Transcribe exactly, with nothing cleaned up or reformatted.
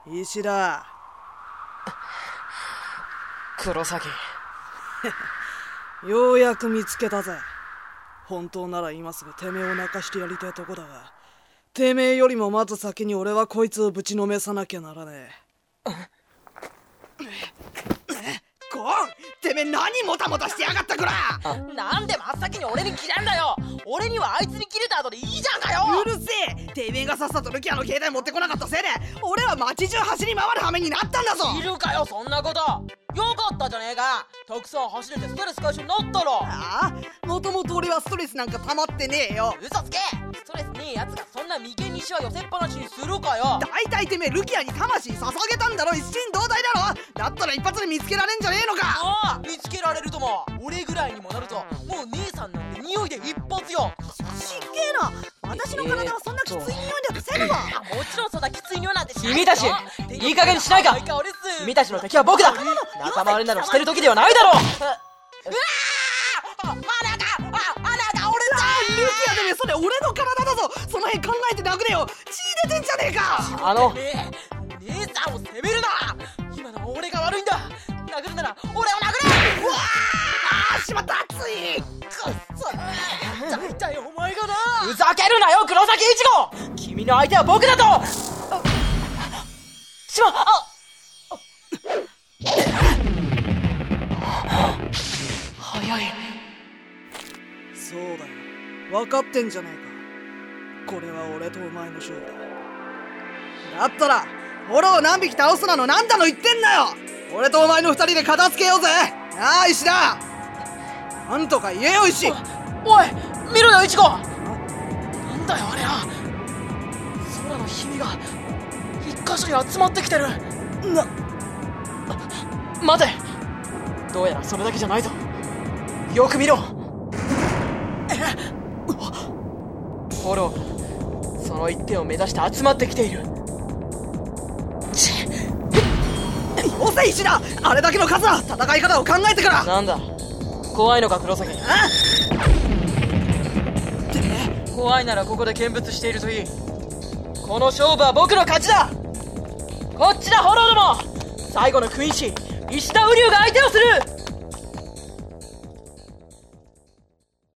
石田。 黒崎。 ようやく見つけたぜ。本当なら今すぐてめえを泣かしてやりたいとこだが、てめえよりもまず先に俺はこいつをぶちのめさなきゃならねえ。 ゴン、てめえ何もたもたしてやがったくら。 なんで真っ先に俺に切れんだよ。俺にはあいつに切れた後でいいじゃんかよ。 うるせえ。てめえがさっさとルキアの携帯持ってこなかったせいで俺は街中走り回る羽目になったんだぞ。 いるかよそんなこと。よかったじゃねえか。たくさん走れてストレス解消になったろ。 ああ、もともと俺はストレスなんか溜まってねえよ。 嘘つけ。ストレスねえやつがそんな眉間にしわ寄せっぱなしにするかよ。 だいたいてめえルキアに魂捧げたんだろ。一心同体だろ。だったら一発で見つけられんじゃねえのか。 ああ、見つけられるとも。俺ぐらいにもなるともう姉さんなんて匂いで一発よ。 しっけえな。私の体はそんなきつい匂いだとせぬわ。 もちろんそんなきつい匂いなんてしないよ。 君たちいい加減にしないか。君たちの敵は僕だ。仲間割れなどしてる時ではないだろう。 うわー、穴が、あ、穴が折れた。 ルキアてめえ、それ俺の体だぞ。その辺考えて殴れよ。血出てんじゃねえか。 あのねえ、姉さんを責めるな。今のは俺が悪いんだ。殴るなら俺を殴れ。 うわあ、しまった。熱い。 くっそー。だいたいお前がな。 ふざけるなよ黒崎一護。君の相手は僕だと。しまあ早い。 そうだよ、分かってんじゃねえか。これは俺とお前の勝負だ。だったらフォロー何匹倒すなのなんだの言ってんだよ。俺とお前の二人で片付けようぜ。なあ石田、なんとか言えよ石。 おい見ろよイチゴ。なんだよあれは。空のひびが一箇所に集まってきてる。 な、 待て。どうやらそれだけじゃないぞ。よく見ろ。フォローがその一点を目指して集まってきている。 よせ石田、あれだけの数は戦い方を考えてから。 なんだ怖いのか黒崎。怖いならここで見物しているといい。この勝負は僕の勝ちだ。こっちだフォローども。最後のクイーンシー石田瓜生が相手をする。